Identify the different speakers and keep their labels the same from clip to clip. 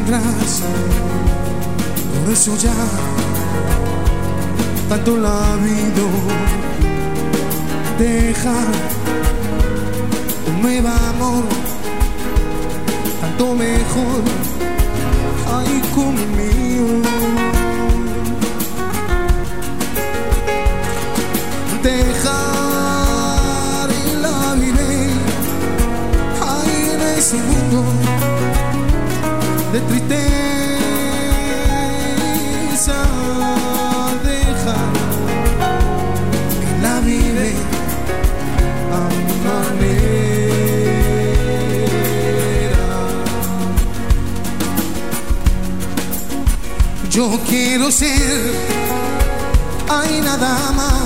Speaker 1: vendrás. Por eso ya tanto la vida deja un nuevo amor, tanto mejor hay conmigo. Dejar la vida ahí en ese mundo de tristeza. Dejar que la vive a mi manera. Yo quiero ser, hay nada más.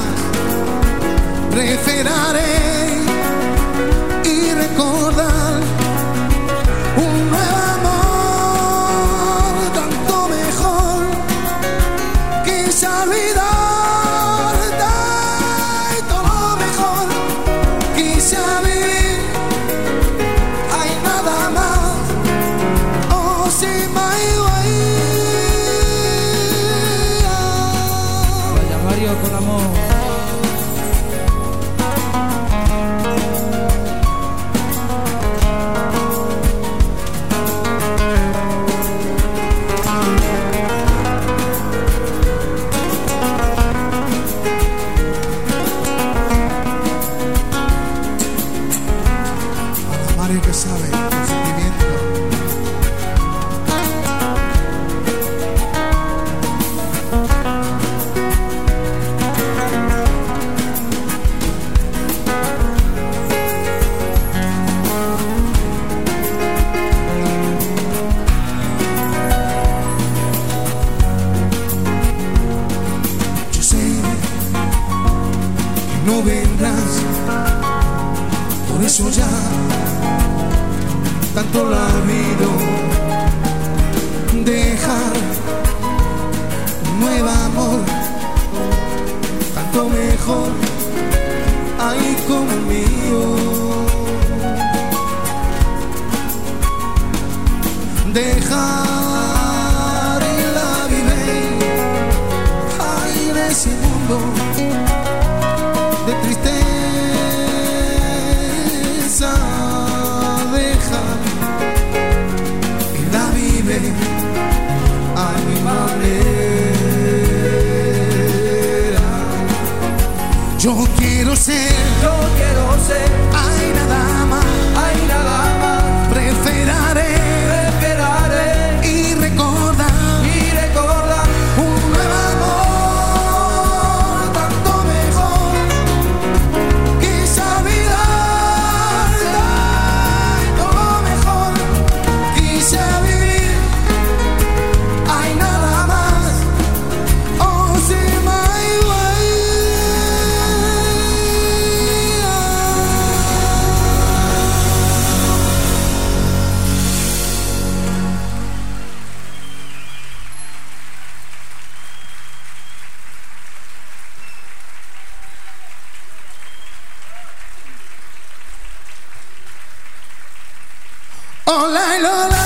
Speaker 1: Preferiré y recordar un nuevo amor, tanto mejor. Quise olvidarte y todo mejor. Quise vivir, hay nada más. Oh, sí, my way.
Speaker 2: Vaya Mario con amor.
Speaker 1: Que sabe el sentimiento. Yo sé que no vendrás, por eso ya tanto la vida dejar un nuevo amor, tanto mejor hay conmigo. Dejar la vida ahí en ese mundo de tristeza. A mi manera. Yo quiero ser, hay nada más, preferiré y recordar un nuevo amor, tanto mejor. Quise olvidarte y todo mejor. Quise vivir, hay nada más. Oh, sí, my way. Oh, la, la, la.